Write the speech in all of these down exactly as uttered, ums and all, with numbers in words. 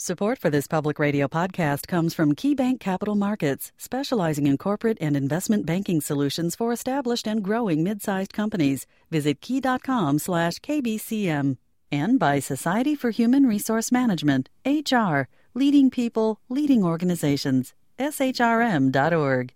Support for this public radio podcast comes from KeyBank Capital Markets, specializing in corporate and investment banking solutions for established and growing mid-sized companies. Visit key.com slash KBCM. And by Society for Human Resource Management, H R, leading people, leading organizations, S H R M dot org.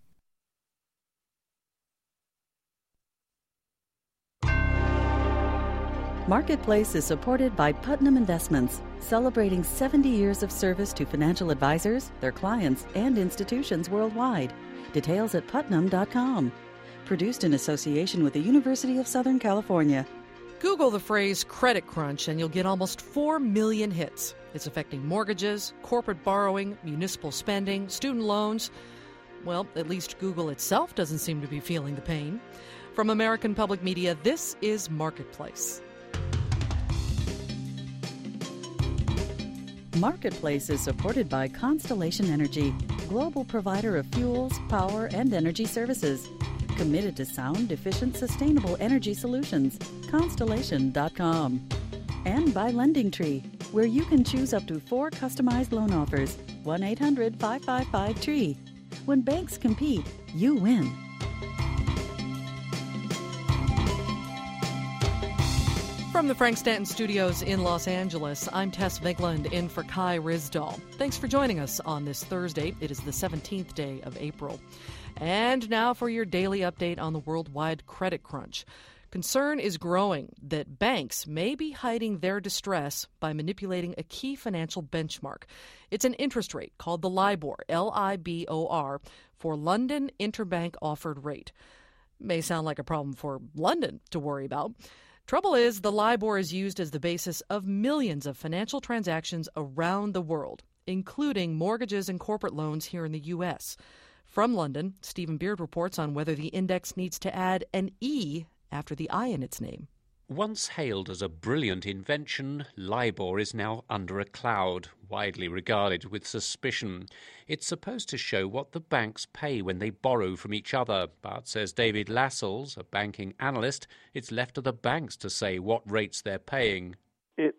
Marketplace is supported by Putnam Investments, celebrating seventy years of service to financial advisors, their clients, and institutions worldwide. Details at putnam dot com. Produced in association with the University of Southern California. Google the phrase credit crunch and you'll get almost four million hits. It's affecting mortgages, corporate borrowing, municipal spending, student loans. Well, at least Google itself doesn't seem to be feeling the pain. From American Public Media, this is Marketplace. Marketplace is supported by Constellation Energy, global provider of fuels, power, and energy services. Committed to sound, efficient, sustainable energy solutions. Constellation dot com. And by LendingTree, where you can choose up to four customized loan offers. one eight hundred five five five T R E E. When banks compete, you win. From the Frank Stanton Studios in Los Angeles, I'm Tess Vigland in for Kai Rizdal. Thanks for joining us on this Thursday. It is the seventeenth day of April. And now for your daily update on the worldwide credit crunch. Concern is growing that banks may be hiding their distress by manipulating a key financial benchmark. It's an interest rate called the LIBOR, L I B O R, for London Interbank Offered Rate. May sound like a problem for London to worry about. Trouble is, the LIBOR is used as the basis of millions of financial transactions around the world, including mortgages and corporate loans here in the U S. From London, Stephen Beard reports on whether the index needs to add an E after the I in its name. Once hailed as a brilliant invention, LIBOR is now under a cloud, widely regarded with suspicion. It's supposed to show what the banks pay when they borrow from each other, but, says David Lascelles, a banking analyst, it's left to the banks to say what rates they're paying. It's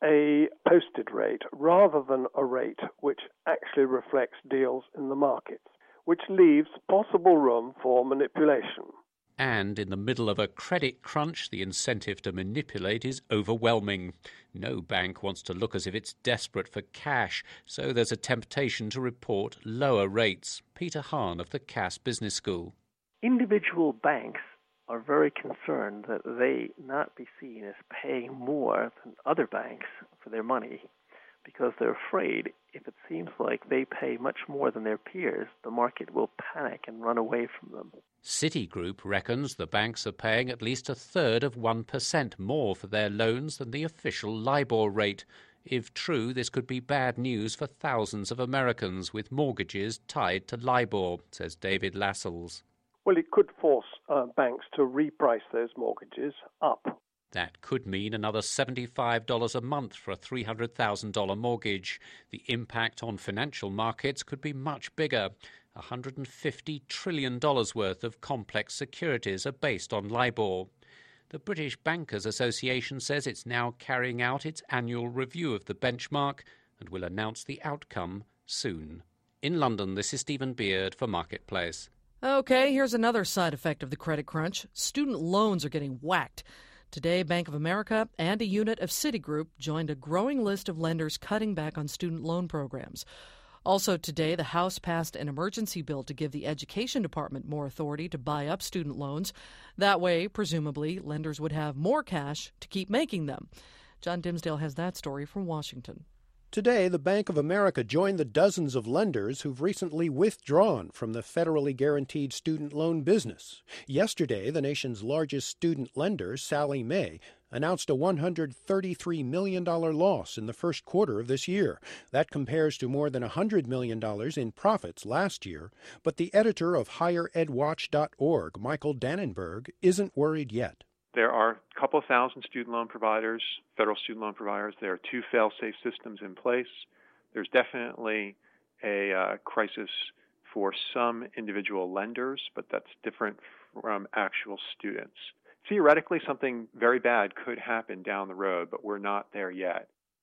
a posted rate rather than a rate which actually reflects deals in the markets, which leaves possible room for manipulation. And in the middle of a credit crunch, the incentive to manipulate is overwhelming. No bank wants to look as if it's desperate for cash, so there's a temptation to report lower rates. Peter Hahn of the Cass Business School. Individual banks are very concerned that they not be seen as paying more than other banks for their money, because they're afraid if it seems like they pay much more than their peers, the market will panic and run away from them. Citigroup reckons the banks are paying at least a third of one percent more for their loans than the official LIBOR rate. If true, this could be bad news for thousands of Americans with mortgages tied to LIBOR, says David Lascelles. Well, it could force uh, banks to reprice those mortgages up. That could mean another seventy-five dollars a month for a three hundred thousand dollars mortgage. The impact on financial markets could be much bigger. one hundred fifty trillion dollars worth of complex securities are based on LIBOR. The British Bankers Association says it's now carrying out its annual review of the benchmark and will announce the outcome soon. In London, this is Stephen Beard for Marketplace. Okay, here's another side effect of the credit crunch. Student loans are getting whacked. Today, Bank of America and a unit of Citigroup joined a growing list of lenders cutting back on student loan programs. Also today, the House passed an emergency bill to give the Education Department more authority to buy up student loans. That way, presumably, lenders would have more cash to keep making them. John Dimsdale has that story from Washington. Today, the Bank of America joined the dozens of lenders who've recently withdrawn from the federally guaranteed student loan business. Yesterday, the nation's largest student lender, Sallie Mae, announced a one hundred thirty-three million dollars loss in the first quarter of this year. That compares to more than one hundred million dollars in profits last year. But the editor of higher ed watch dot org, Michael Dannenberg, isn't worried yet. There are a couple of thousand student loan providers, federal student loan providers. There are two fail-safe systems in place. There's definitely a uh, crisis for some individual lenders, but that's different from actual students. Theoretically, something very bad could happen down the road, but we're not there yet.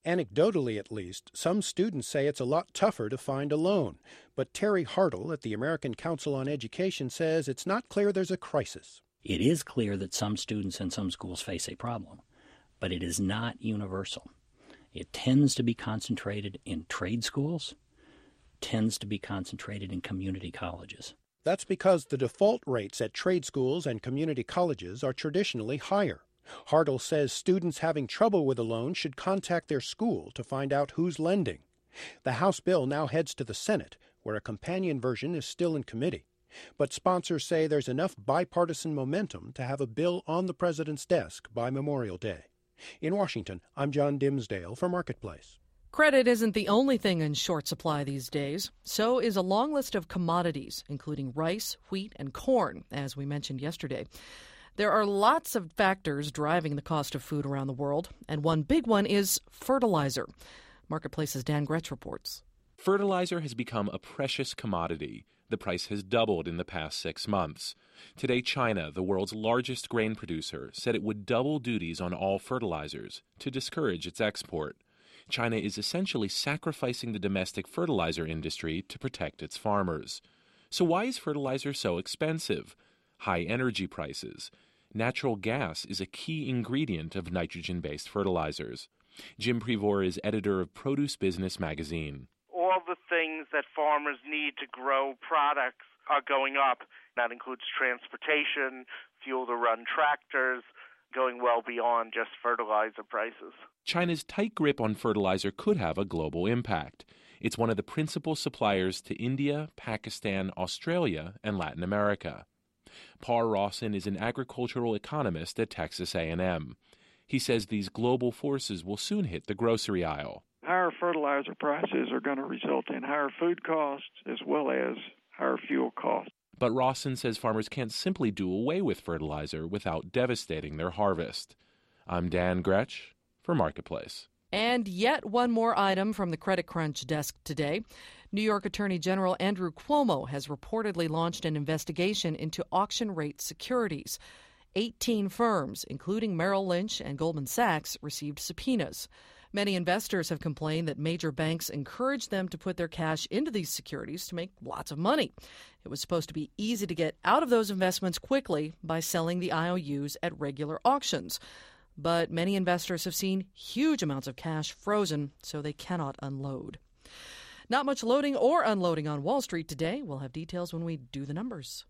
Anecdotally, at least, some students say it's a lot tougher to find a loan. But Terry Hartle at the American Council on Education says it's not clear there's a crisis. It is clear that some students and some schools face a problem, but it is not universal. It tends to be concentrated in trade schools, tends to be concentrated in community colleges. That's because the default rates at trade schools and community colleges are traditionally higher. Hartle says students having trouble with a loan should contact their school to find out who's lending. The House bill now heads to the Senate, where a companion version is still in committee. But sponsors say there's enough bipartisan momentum to have a bill on the president's desk by Memorial Day. In Washington, I'm John Dimsdale for Marketplace. Credit isn't the only thing in short supply these days. So is a long list of commodities, including rice, wheat, and corn, as we mentioned yesterday. There are lots of factors driving the cost of food around the world, and one big one is fertilizer. Marketplace's Dan Gretsch reports. Fertilizer has become a precious commodity. The price has doubled in the past six months. Today, China, the world's largest grain producer, said it would double duties on all fertilizers to discourage its export. China is essentially sacrificing the domestic fertilizer industry to protect its farmers. So why is fertilizer so expensive? High energy prices. Natural gas is a key ingredient of nitrogen-based fertilizers. Jim Prevor is editor of Produce Business magazine. All the things that farmers need to grow products are going up. That includes transportation, fuel to run tractors, going well beyond just fertilizer prices. China's tight grip on fertilizer could have a global impact. It's one of the principal suppliers to India, Pakistan, Australia, and Latin America. Paul Rawson is an agricultural economist at Texas A and M. He says these global forces will soon hit the grocery aisle. Higher fertilizer prices are going to result in higher food costs as well as higher fuel costs. But Rawson says farmers can't simply do away with fertilizer without devastating their harvest. I'm Dan Gretsch for Marketplace. And yet one more item from the Credit Crunch desk today. New York Attorney General Andrew Cuomo has reportedly launched an investigation into auction rate securities. Eighteen firms, including Merrill Lynch and Goldman Sachs, received subpoenas. Many investors have complained that major banks encourage them to put their cash into these securities to make lots of money. It was supposed to be easy to get out of those investments quickly by selling the I O Us at regular auctions. But many investors have seen huge amounts of cash frozen, so they cannot unload. Not much loading or unloading on Wall Street today. We'll have details when we do the numbers.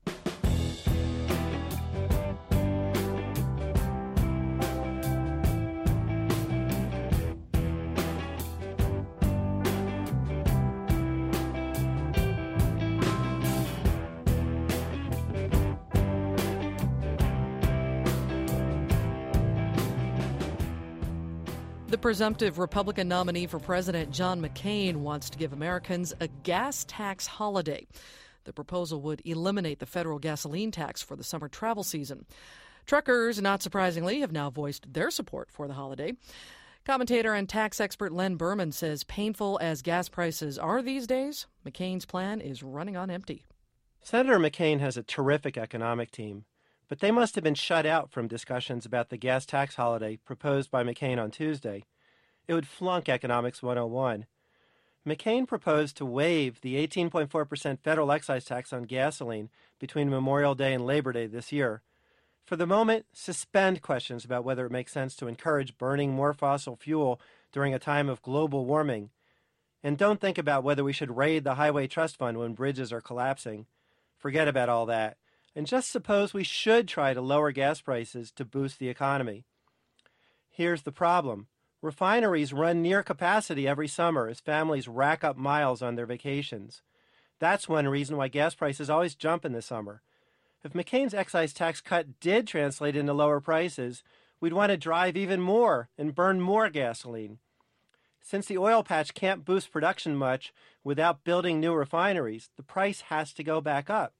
The presumptive Republican nominee for president, John McCain, wants to give Americans a gas tax holiday. The proposal would eliminate the federal gasoline tax for the summer travel season. Truckers, not surprisingly, have now voiced their support for the holiday. Commentator and tax expert Len Berman says painful as gas prices are these days, McCain's plan is running on empty. Senator McCain has a terrific economic team, but they must have been shut out from discussions about the gas tax holiday proposed by McCain on Tuesday. It would flunk Economics one oh one. McCain proposed to waive the eighteen point four percent federal excise tax on gasoline between Memorial Day and Labor Day this year. For the moment, suspend questions about whether it makes sense to encourage burning more fossil fuel during a time of global warming. And don't think about whether we should raid the Highway Trust Fund when bridges are collapsing. Forget about all that. And just suppose we should try to lower gas prices to boost the economy. Here's the problem. Refineries run near capacity every summer as families rack up miles on their vacations. That's one reason why gas prices always jump in the summer. If McCain's excise tax cut did translate into lower prices, we'd want to drive even more and burn more gasoline. Since the oil patch can't boost production much without building new refineries, the price has to go back up.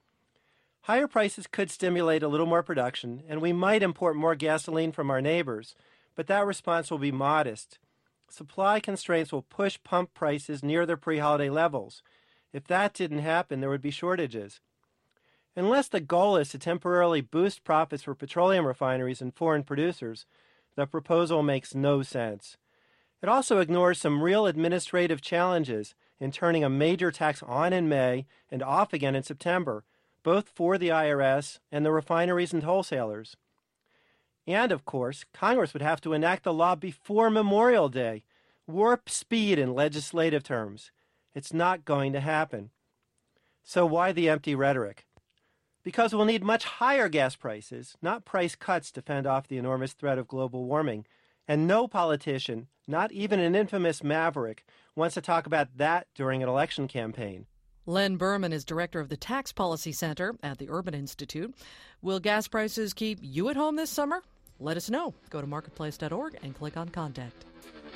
Higher prices could stimulate a little more production, and we might import more gasoline from our neighbors, but that response will be modest. Supply constraints will push pump prices near their pre-holiday levels. If that didn't happen, there would be shortages. Unless the goal is to temporarily boost profits for petroleum refineries and foreign producers, the proposal makes no sense. It also ignores some real administrative challenges in turning a major tax on in May and off again in September, both for the I R S and the refineries and wholesalers. And, of course, Congress would have to enact the law before Memorial Day. Warp speed in legislative terms. It's not going to happen. So why the empty rhetoric? Because we'll need much higher gas prices, not price cuts to fend off the enormous threat of global warming. And no politician, not even an infamous maverick, wants to talk about that during an election campaign. Len Berman is director of the Tax Policy Center at the Urban Institute. Will gas prices keep you at home this summer? Let us know. Go to marketplace dot org and click on Contact.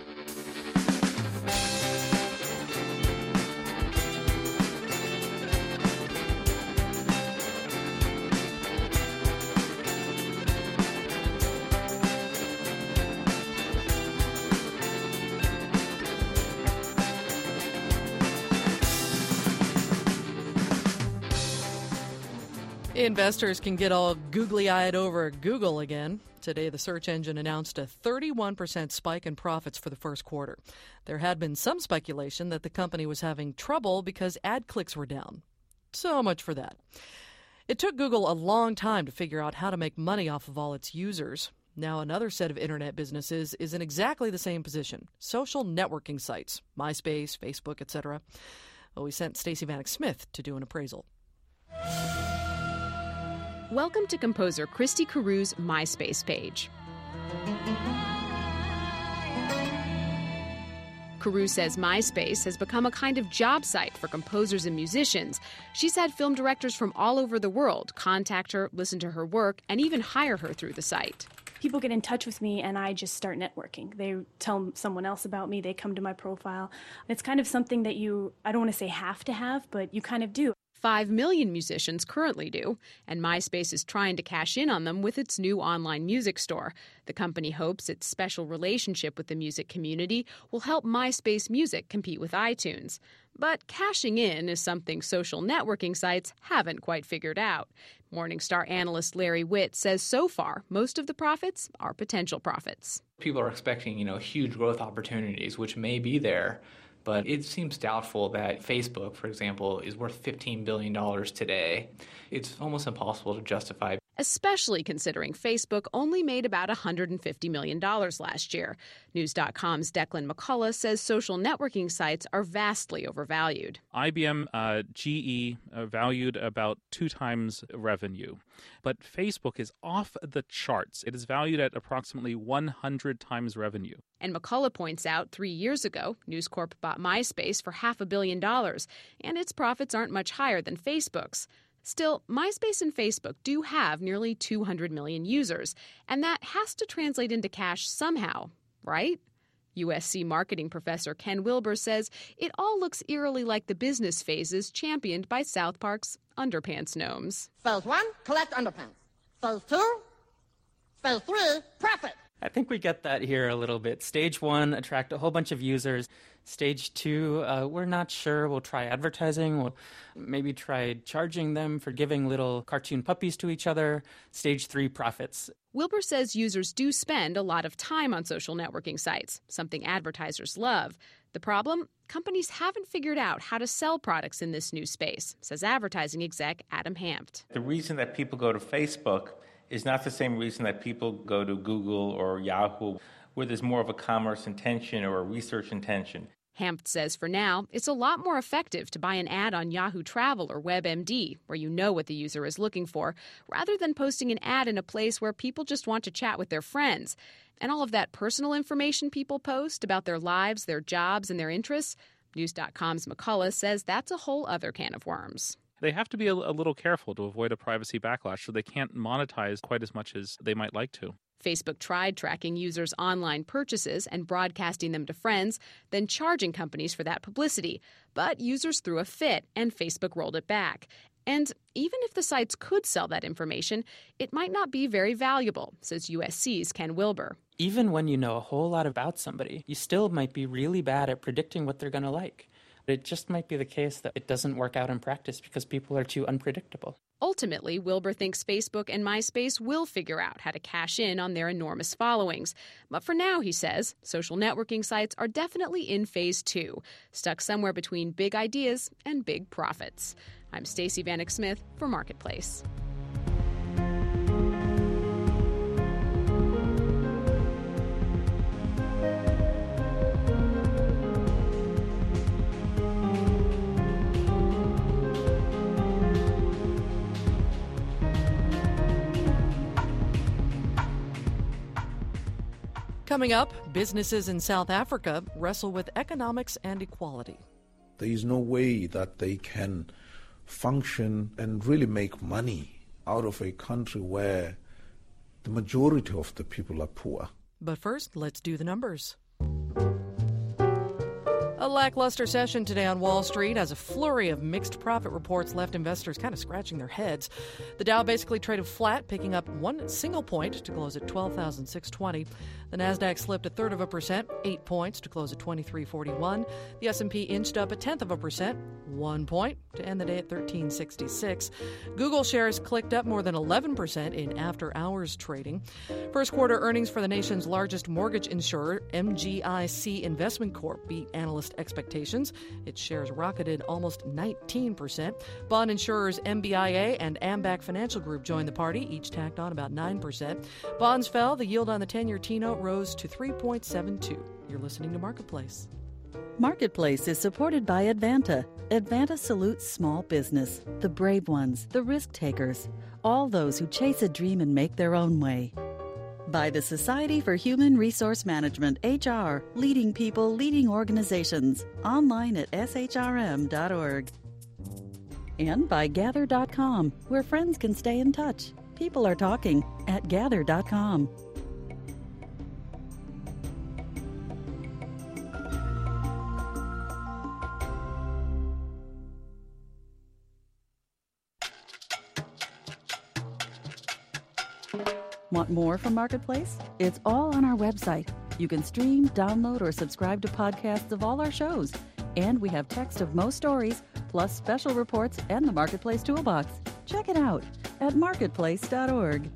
Investors can get all googly-eyed over Google again. Today, the search engine announced a thirty-one percent spike in profits for the first quarter. There had been some speculation that the company was having trouble because ad clicks were down. So much for that. It took Google a long time to figure out how to make money off of all its users. Now another set of internet businesses is in exactly the same position. Social networking sites, MySpace, Facebook, et cetera. Well, we sent Stacey Vanek Smith to do an appraisal. Welcome to composer Christy Caru's MySpace page. Caru says MySpace has become a kind of job site for composers and musicians. She's had film directors from all over the world contact her, listen to her work, and even hire her through the site. People get in touch with me and I just start networking. They tell someone else about me, they come to my profile. It's kind of something that you, I don't want to say have to have, but you kind of do. Five million musicians currently do, and MySpace is trying to cash in on them with its new online music store. The company hopes its special relationship with the music community will help MySpace Music compete with iTunes. But cashing in is something social networking sites haven't quite figured out. Morningstar analyst Larry Witt says so far, most of the profits are potential profits. People are expecting, you know, huge growth opportunities, which may be there. But it seems doubtful that Facebook, for example, is worth fifteen billion dollars today. It's almost impossible to justify. Especially considering Facebook only made about one hundred fifty million dollars last year. News dot com's Declan McCullough says social networking sites are vastly overvalued. I B M uh, G E uh, valued about two times revenue. But Facebook is off the charts. It is valued at approximately one hundred times revenue. And McCullough points out three years ago, News Corp bought MySpace for half a billion dollars, and its profits aren't much higher than Facebook's. Still, MySpace and Facebook do have nearly two hundred million users, and that has to translate into cash somehow, right? U S C marketing professor Ken Wilber says it all looks eerily like the business phases championed by South Park's Underpants Gnomes. Phase one, collect underpants. Phase two, phase three, profit. I think we get that here a little bit. Stage one, attract a whole bunch of users. Stage two, uh, we're not sure. We'll try advertising. We'll maybe try charging them for giving little cartoon puppies to each other. Stage three, profits. Wilbur says users do spend a lot of time on social networking sites, something advertisers love. The problem? Companies haven't figured out how to sell products in this new space, says advertising exec Adam Hampt. The reason that people go to Facebook is not the same reason that people go to Google or Yahoo, where there's more of a commerce intention or a research intention. Hampt says for now, it's a lot more effective to buy an ad on Yahoo Travel or WebMD, where you know what the user is looking for, rather than posting an ad in a place where people just want to chat with their friends. And all of that personal information people post about their lives, their jobs, and their interests, News dot com's McCullough says that's a whole other can of worms. They have to be a, a little careful to avoid a privacy backlash, so they can't monetize quite as much as they might like to. Facebook tried tracking users' online purchases and broadcasting them to friends, then charging companies for that publicity. But users threw a fit, and Facebook rolled it back. And even if the sites could sell that information, it might not be very valuable, says U S C's Ken Wilber. Even when you know a whole lot about somebody, you still might be really bad at predicting what they're going to like. It just might be the case that it doesn't work out in practice because people are too unpredictable. Ultimately, Wilbur thinks Facebook and MySpace will figure out how to cash in on their enormous followings. But for now, he says, social networking sites are definitely in phase two, stuck somewhere between big ideas and big profits. I'm Stacey Vanek Smith for Marketplace. Coming up, businesses in South Africa wrestle with economics and equality. There is no way that they can function and really make money out of a country where the majority of the people are poor. But first, let's do the numbers. A lackluster session today on Wall Street as a flurry of mixed profit reports left investors kind of scratching their heads. The Dow basically traded flat, picking up one single point to close at twelve thousand six hundred twenty. The Nasdaq slipped a third of a percent, eight points to close at twenty-three forty-one. The S and P inched up a tenth of a percent, one point to end the day at thirteen sixty-six. Google shares clicked up more than eleven percent in after-hours trading. First quarter earnings for the nation's largest mortgage insurer, M G I C Investment Corp, beat analyst expectations. Its shares rocketed almost nineteen percent. Bond insurers M B I A and Ambac Financial Group joined the party, each tacked on about nine percent. Bonds fell. The yield on the ten-year T-note rose to three point seven two. You're listening to Marketplace. Marketplace is supported by Advanta. Advanta salutes small business, the brave ones, the risk takers, all those who chase a dream and make their own way. By the Society for Human Resource Management, H R, leading people, leading organizations, online at s h r m dot org. And by gather dot com, where friends can stay in touch. People are talking at gather dot com. Want more from Marketplace? It's all on our website. You can stream, download, or subscribe to podcasts of all our shows. And we have text of most stories, plus special reports and the Marketplace Toolbox. Check it out at marketplace dot org.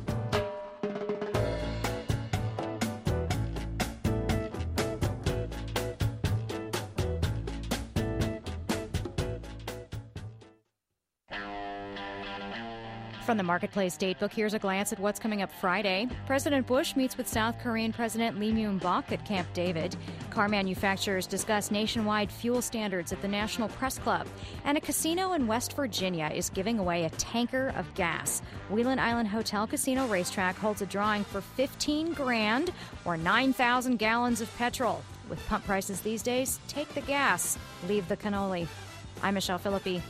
From the Marketplace Datebook, here's a glance at what's coming up Friday. President Bush meets with South Korean President Lee Myung-bak at Camp David. Car manufacturers discuss nationwide fuel standards at the National Press Club. And a casino in West Virginia is giving away a tanker of gas. Wheeling Island Hotel Casino Racetrack holds a drawing for fifteen grand or nine thousand gallons of petrol. With pump prices these days, take the gas, leave the cannoli. I'm Michelle Philippi.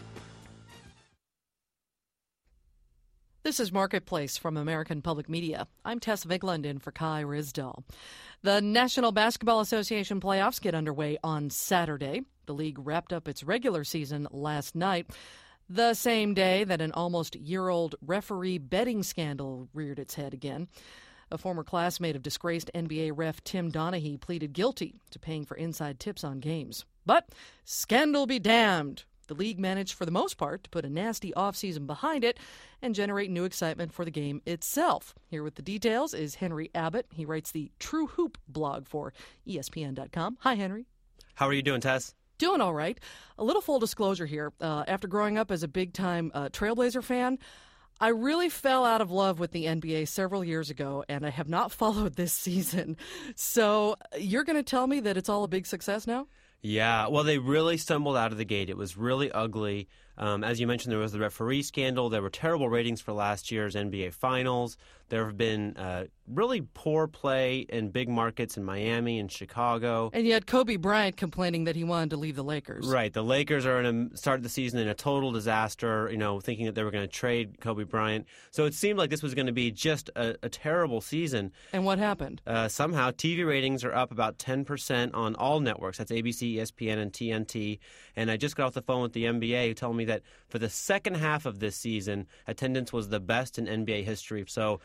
This is Marketplace from American Public Media. I'm Tess Vigland in for Kai Rizdal. The National Basketball Association playoffs get underway on Saturday. The league wrapped up its regular season last night, the same day that an almost year-old referee betting scandal reared its head again. A former classmate of disgraced N B A ref Tim Donaghy pleaded guilty to paying for inside tips on games. But scandal be damned. The league managed, for the most part, to put a nasty offseason behind it and generate new excitement for the game itself. Here with the details is Henry Abbott. He writes the True Hoop blog for E S P N dot com. Hi, Henry. How are you doing, Tess? Doing all right. A little full disclosure here. Uh, after growing up as a big-time uh, Trailblazer fan, I really fell out of love with the N B A several years ago, and I have not followed this season. So you're going to tell me that it's all a big success now? Yeah, well, they really stumbled out of the gate. It was really ugly. Um, as you mentioned, there was the referee scandal. There were terrible ratings for last year's N B A Finals. There have been uh, really poor play in big markets in Miami and Chicago. And you had Kobe Bryant complaining that he wanted to leave the Lakers. Right. The Lakers are in a, started the season in a total disaster, you know, thinking that they were going to trade Kobe Bryant. So it seemed like this was going to be just a, a terrible season. And what happened? Uh, somehow T V ratings are up about ten percent on all networks. That's A B C, E S P N, and T N T. And I just got off the phone with the N B A who told me that for the second half of this season, attendance was the best in N B A history. So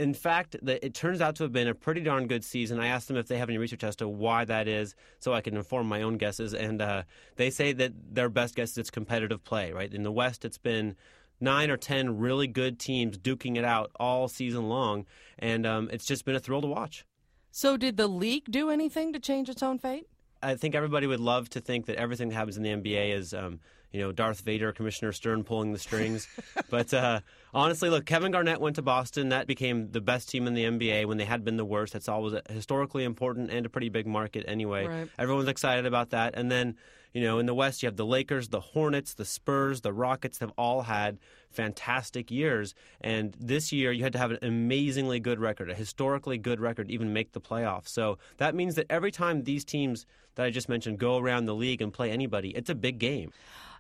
in fact, the, it turns out to have been a pretty darn good season. I asked them if they have any research as to why that is so I can inform my own guesses. And uh, they say that their best guess is it's competitive play, right? In the West, it's been nine or ten really good teams duking it out all season long. And um, it's just been a thrill to watch. So did the league do anything to change its own fate? I think everybody would love to think that everything that happens in the N B A is, um, you know, Darth Vader, Commissioner Stern pulling the strings. But uh, honestly, look, Kevin Garnett went to Boston. That became the best team in the N B A when they had been the worst. That's always historically important and a pretty big market anyway. Right. Everyone's excited about that. And then, you know, in the West, you have the Lakers, the Hornets, the Spurs, the Rockets have all had fantastic years. And this year, you had to have an amazingly good record, a historically good record to even make the playoffs. So that means that every time these teams that I just mentioned go around the league and play anybody, it's a big game.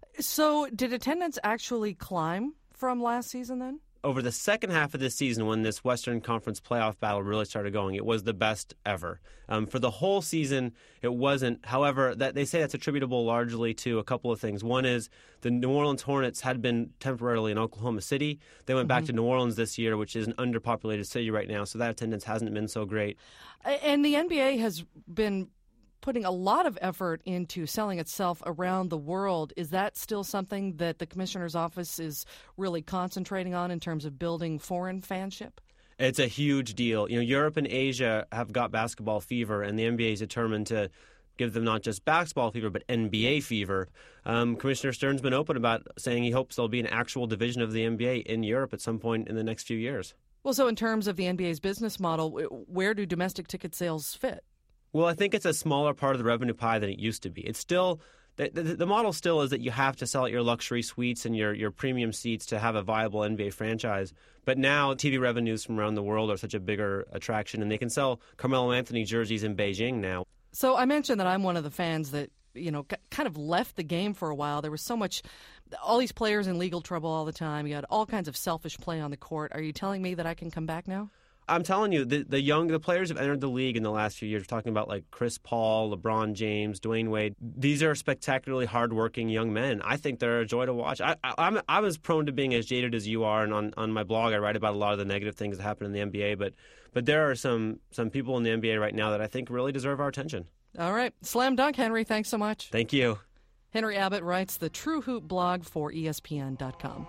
So did attendance actually climb from last season then? Over the second half of this season, when this Western Conference playoff battle really started going, it was the best ever. Um, for the whole season, it wasn't. However, that they say that's attributable largely to a couple of things. One is the New Orleans Hornets had been temporarily in Oklahoma City. They went mm-hmm. back to New Orleans this year, which is an underpopulated city right now, so that attendance hasn't been so great. And the N B A has been putting a lot of effort into selling itself around the world. Is that still something that the commissioner's office is really concentrating on in terms of building foreign fanship? It's a huge deal. You know, Europe and Asia have got basketball fever, and the N B A is determined to give them not just basketball fever, but N B A fever. Um, Commissioner Stern's been open about saying he hopes there'll be an actual division of the N B A in Europe at some point in the next few years. Well, so in terms of the N B A's business model, where do domestic ticket sales fit? Well, I think it's a smaller part of the revenue pie than it used to be. It's still the, the, the model still is that you have to sell at your luxury suites and your, your premium seats to have a viable N B A franchise. But now T V revenues from around the world are such a bigger attraction, and they can sell Carmelo Anthony jerseys in Beijing now. So I mentioned that I'm one of the fans that, you know, kind of left the game for a while. There was so much, all these players in legal trouble all the time. You had all kinds of selfish play on the court. Are you telling me that I can come back now? I'm telling you, the, the young the players have entered the league in the last few years. We're talking about like Chris Paul, LeBron James, Dwayne Wade. These are spectacularly hardworking young men. I think they're a joy to watch. I, I, I'm I was prone to being as jaded as you are, and on, on my blog I write about a lot of the negative things that happen in the N B A. But but there are some some people in the N B A right now that I think really deserve our attention. All right, slam dunk, Henry. Thanks so much. Thank you. Henry Abbott writes the True Hoop blog for E S P N dot com.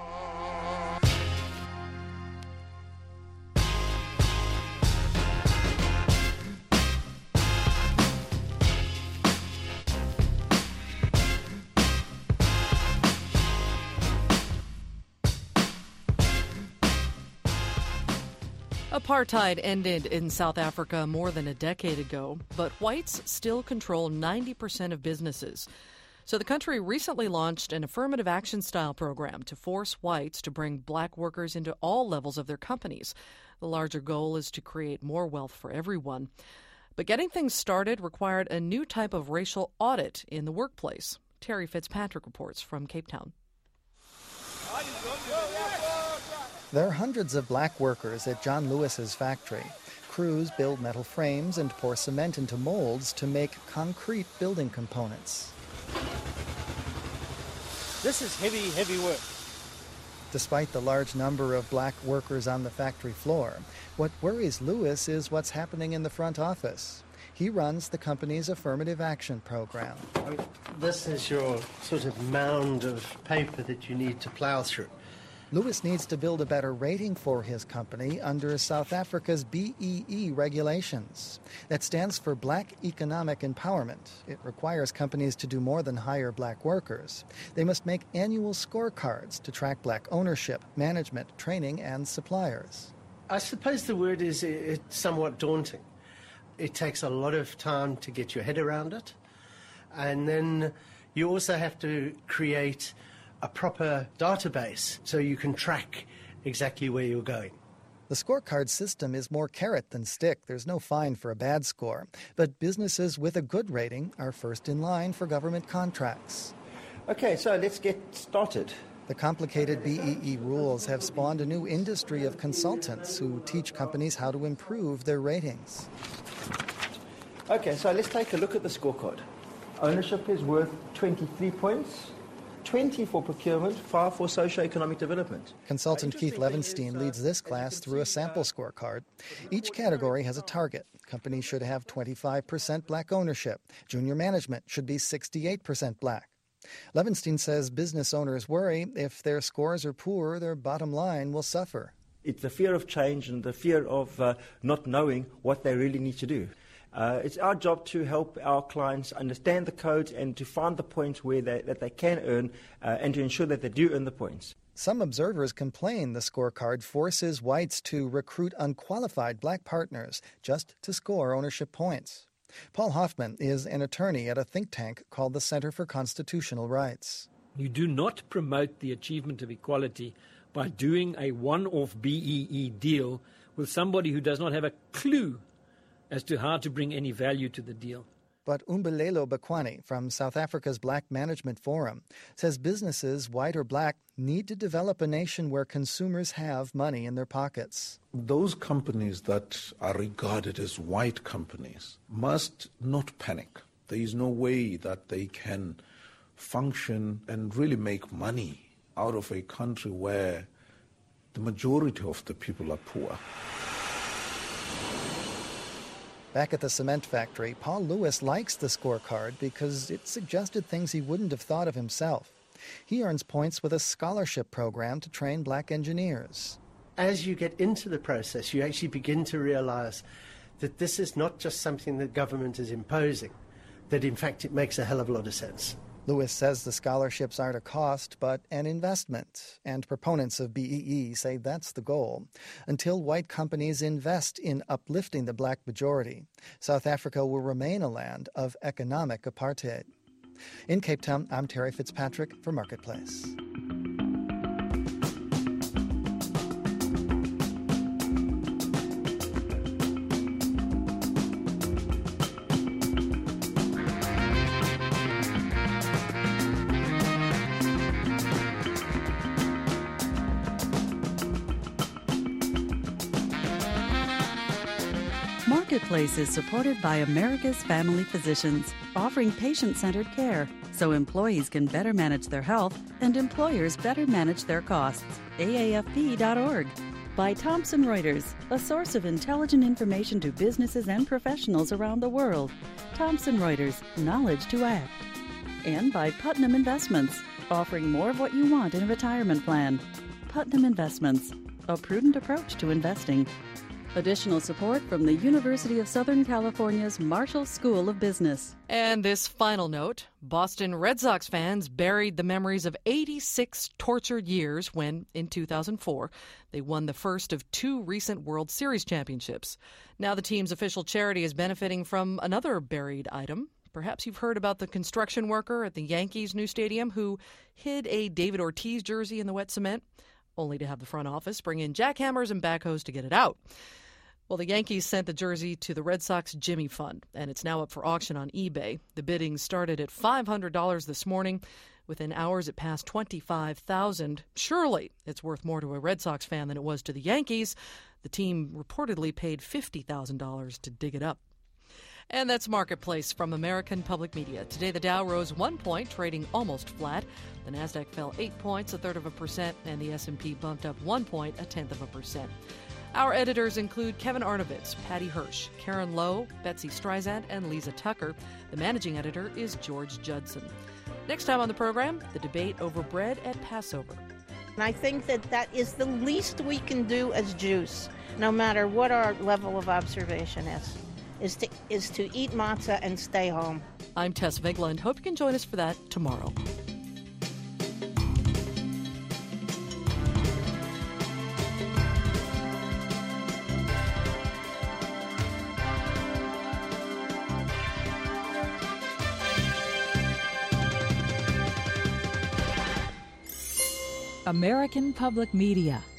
Apartheid ended in South Africa more than a decade ago, but whites still control ninety percent of businesses. So the country recently launched an affirmative action style program to force whites to bring black workers into all levels of their companies. The larger goal is to create more wealth for everyone. But getting things started required a new type of racial audit in the workplace. Terry Fitzpatrick reports from Cape Town. There are hundreds of black workers at John Lewis's factory. Crews build metal frames and pour cement into molds to make concrete building components. This is heavy, heavy work. Despite the large number of black workers on the factory floor, what worries Lewis is what's happening in the front office. He runs the company's affirmative action program. I mean, this is your sort of mound of paper that you need to plow through. Lewis needs to build a better rating for his company under South Africa's B E E regulations. That stands for Black Economic Empowerment. It requires companies to do more than hire black workers. They must make annual scorecards to track black ownership, management, training, and suppliers. I suppose the word is it's somewhat daunting. It takes a lot of time to get your head around it. And then you also have to create a proper database so you can track exactly where you're going. The scorecard system is more carrot than stick. There's no fine for a bad score. But businesses with a good rating are first in line for government contracts. Okay, so let's get started. The complicated B E E rules have spawned a new industry of consultants who teach companies how to improve their ratings. Okay, so let's take a look at the scorecard. Ownership is worth twenty-three points. twenty for procurement, five for socio-economic development. Consultant Keith Levenstein leads this class through a sample scorecard. Each category has a target. Companies should have twenty-five percent black ownership. Junior management should be sixty-eight percent black. Levenstein says business owners worry if their scores are poor, their bottom line will suffer. It's the fear of change and the fear of uh, not knowing what they really need to do. Uh, it's our job to help our clients understand the codes and to find the points where they, that they can earn uh, and to ensure that they do earn the points. Some observers complain the scorecard forces whites to recruit unqualified black partners just to score ownership points. Paul Hoffman is an attorney at a think tank called the Center for Constitutional Rights. You do not promote the achievement of equality by doing a one-off B E E deal with somebody who does not have a clue as to how to bring any value to the deal. But Umbelelo Bakwani from South Africa's Black Management Forum says businesses, white or black, need to develop a nation where consumers have money in their pockets. Those companies that are regarded as white companies must not panic. There is no way that they can function and really make money out of a country where the majority of the people are poor. Back at the cement factory, Paul Lewis likes the scorecard because it suggested things he wouldn't have thought of himself. He earns points with a scholarship program to train black engineers. As you get into the process, you actually begin to realize that this is not just something that government is imposing, that in fact it makes a hell of a lot of sense. Lewis says the scholarships aren't a cost, but an investment, and proponents of B E E say that's the goal. Until white companies invest in uplifting the black majority, South Africa will remain a land of economic apartheid. In Cape Town, I'm Terry Fitzpatrick for Marketplace. Marketplace is supported by America's Family Physicians, offering patient-centered care so employees can better manage their health and employers better manage their costs. A A F P dot org. By Thomson Reuters, a source of intelligent information to businesses and professionals around the world. Thomson Reuters, knowledge to act. And by Putnam Investments, offering more of what you want in a retirement plan. Putnam Investments, a prudent approach to investing. Additional support from the University of Southern California's Marshall School of Business. And this final note, Boston Red Sox fans buried the memories of eighty-six tortured years when, in two thousand four, they won the first of two recent World Series championships. Now the team's official charity is benefiting from another buried item. Perhaps you've heard about the construction worker at the Yankees' new stadium who hid a David Ortiz jersey in the wet cement, only to have the front office bring in jackhammers and backhoes to get it out. Well, the Yankees sent the jersey to the Red Sox Jimmy Fund, and it's now up for auction on eBay. The bidding started at five hundred dollars this morning. Within hours, it passed twenty-five thousand dollars. Surely it's worth more to a Red Sox fan than it was to the Yankees. The team reportedly paid fifty thousand dollars to dig it up. And that's Marketplace from American Public Media. Today, the Dow rose one point, trading almost flat. The Nasdaq fell eight points, a third of a percent, and the S and P bumped up one point, a tenth of a percent. Our editors include Kevin Arnovitz, Patty Hirsch, Karen Lowe, Betsy Streisand, and Lisa Tucker. The managing editor is George Judson. Next time on the program, the debate over bread at Passover. And I think that that is the least we can do as Jews, no matter what our level of observation is, is to, is to eat matzah and stay home. I'm Tess Vigland. Hope you can join us for that tomorrow. American Public Media